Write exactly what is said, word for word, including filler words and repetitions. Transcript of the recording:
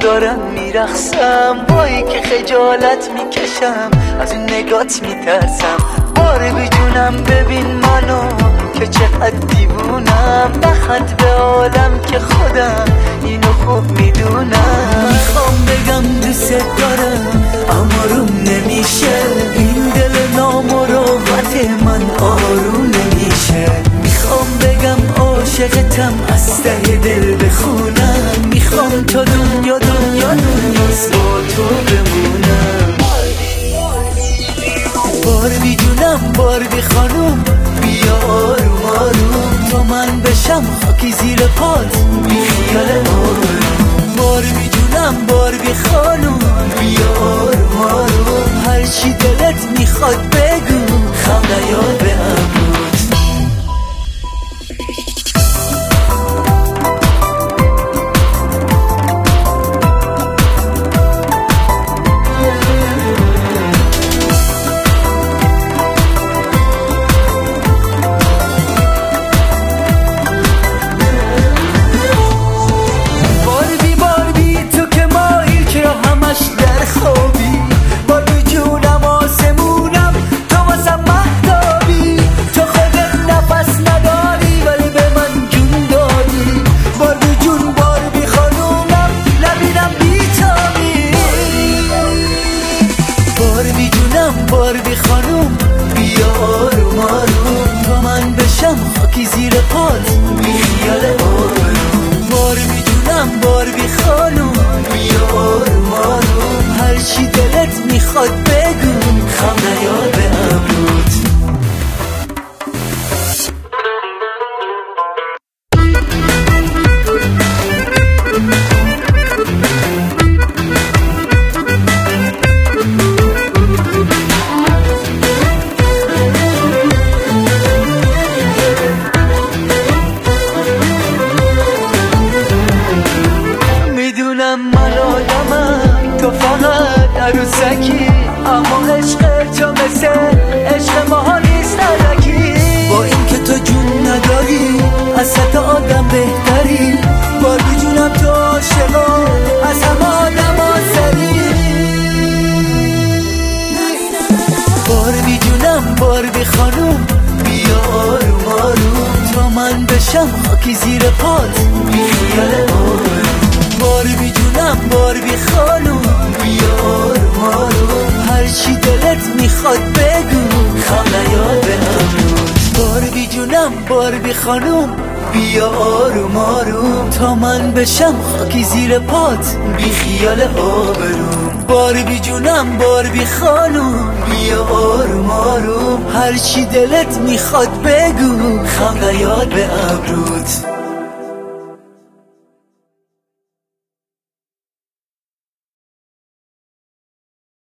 دارم میرخصم، بایی که خجالت میکشم، از این نگات میترسم. بار بی جونم ببین منو که چقدر دیوونم، بخط به عالم که خودم اینو خوب میدونم. میخوام بگم دوست دارم اما روم نمیشه، این دل نامروت من آروم نمیشه. میخوام بگم عاشقتم از ته دل بخونم، میخوام تا دنیا دنیا دنیاست با تو بمونم. باربی جونم باربی خانوم بیا آروم آروم تا من بشم خاکی زیر پات بی خیال آروم. باربی جونم باربی خانوم بیا آروم آروم، هرچی دلت میخواد بگو خم نیاد به ابروت. باربی خانوم بیا آروم آروم تا من بشم خاکی زیر پات بی خیال آروم. باربی جونم باربی خانوم بیا آروم آروم، هرچی دلت میخواد بگو خم نیاد به ابروت. من آدمم تو فقط عروسکی، اما عشق تو مثل عشق ماها نیست علکی. با این که تو جون نداری از صد آدم بهتری، باربی جونم تو عاشقا از همه آدم آزری. باربی جونم باربی خانوم بیا آروم آروم تا من بشم خاکی زیر پات بی خیال آروم. باربی جونم باربی خانوم بیا آروم آروم، هرچی دلت میخواد بگو خم نیاد به ابروت. باربی جونم باربی خانوم بیا آروم آروم تا من بشم خاکی زیر پات بی خیال آبروم. باربی جونم باربی خانوم بیا آروم آروم، هرچی دلت میخواد بگو خم نیاد به ابروت.